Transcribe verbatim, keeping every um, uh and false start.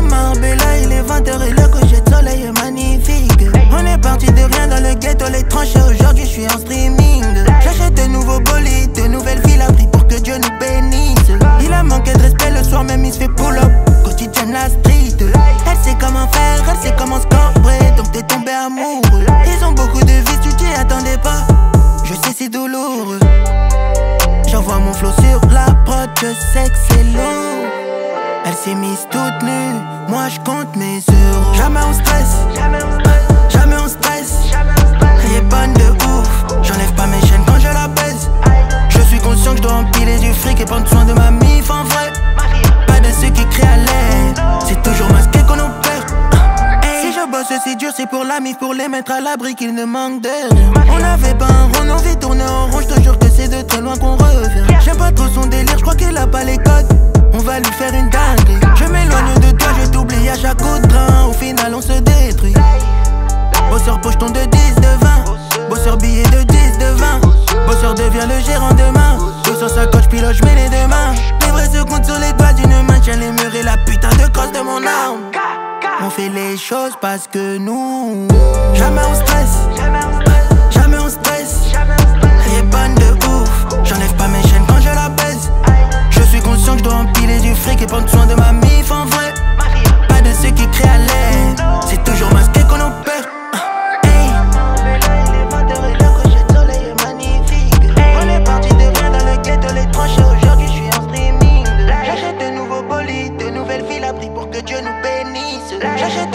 Marbella, il est vingt heures et le coucher de soleil est magnifique. On est parti de rien dans le ghetto, les tranchées, aujourd'hui je suis en streaming. J'achète de nouveaux bolides, de nouvelles villes à prix pour que Dieu nous bénisse. Il a manqué de respect le soir même il se fait pull up, quotidienne la street. Elle sait comment faire, elle sait comment scorer, donc t'es tombé amoureux. Ils ont beaucoup de vices, tu t'y attendais pas, je sais c'est douloureux. J'envoie mon flow sur la prod, je sais que c'est lourd. Elle s'est mise toute nue, moi je compte mes euros. Jamais on stresse, jamais on stresse. Elle est bonne de ouf, j'enlève pas mes chaînes quand je la baise. Je suis conscient que je dois empiler du fric et prendre soin de ma mif en vrai. Pas de ceux qui crient à l'aide, c'est toujours masqué qu'on en perd. Si je bosse si dur c'est pour la mif, pour les mettre à l'abri qu'ils ne manquent de rien. On avait pas un rond, nos vies tournaient en rond, je te jure que c'est de très loin qu'on revient. J'aime pas trop son délire, je crois qu'il a pas les codes. On va lui faire une dinguerie. Je m'éloigne de toi, je t'oublie à chaque coup de train. Au final on se détruit. Bosseur pocheton de dix, de vingt. Bosseur billet de dix, de vingt. Bosseur devient le gérant demain. deux cents sacoches pilote, je mets les deux mains. Les vrais se comptent sur les doigts d'une main. Tiens les murs et la putain de crosse de mon arme. On fait les choses parce que nous jamais on stresse, jamais on stresse. Elle est bonne de ouf, j'enlève pas mes chaînes quand je la baise. Je suis conscient que je dois empiler du fric et prendre soin de ma mif en vrai. Pas de ceux qui crient à l'aide, c'est toujours masqué qu'on en perd. Hey. Il est vingt heures et le coucher de soleil est magnifique. On est parti de rien dans le ghetto, les tranchées, aujourd'hui je suis en streaming. J'achète de nouveaux bolides, de nouvelles villes à prix pour que Dieu nous bénisse. J'achète